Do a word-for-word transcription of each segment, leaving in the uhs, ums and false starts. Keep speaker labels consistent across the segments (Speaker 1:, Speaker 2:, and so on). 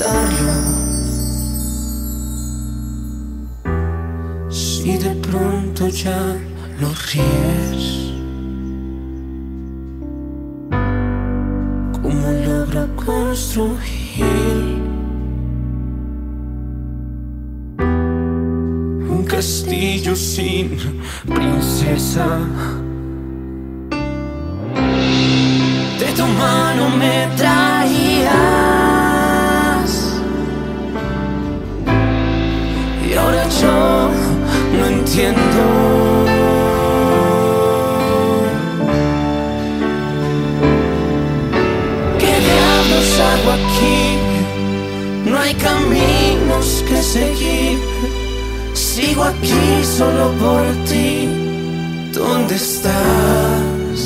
Speaker 1: necesario. Si de pronto ya no ríes, ¿cómo logro construir un castillo sin princesa? De tu mano me traías y ahora yo no entiendo. ¿Qué diablos hago aquí? No hay caminos que seguir. Sigo aquí solo por ti. ¿Dónde estás?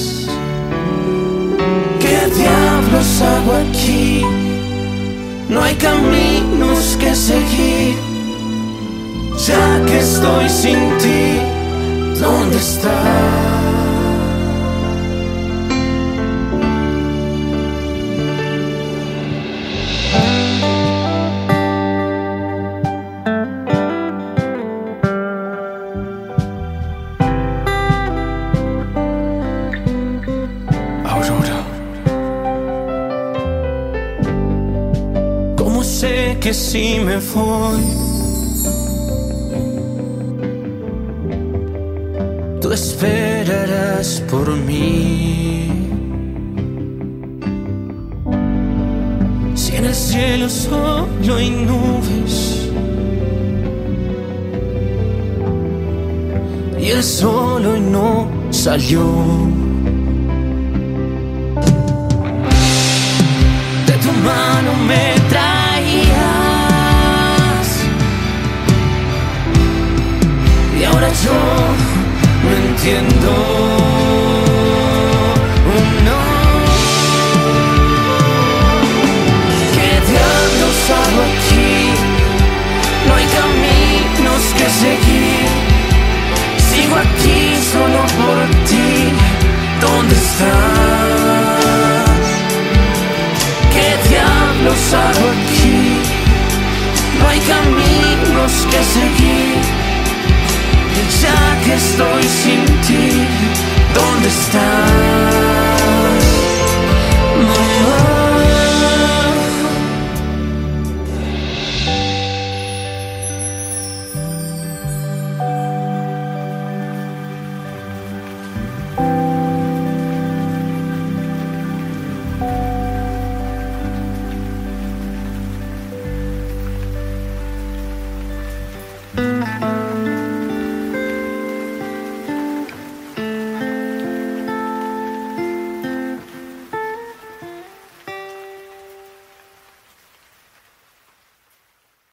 Speaker 1: ¿Qué diablos hago aquí? No hay caminos que seguir. Ya que estoy sin ti, ¿dónde estás? Aurora, ¿cómo sé que si me voy tú esperarás por mí? Si en el cielo solo hay nubes y el sol hoy no salió. De tu mano me traías y ahora yo no entiendo. Oh, no. ¿Qué diablos hago aquí? No hay caminos que seguir. Sigo aquí solo por ti. ¿Dónde estás? ¿Qué diablos hago aquí? No hay caminos que seguir. Ya que estoy sin ti, ¿dónde estás?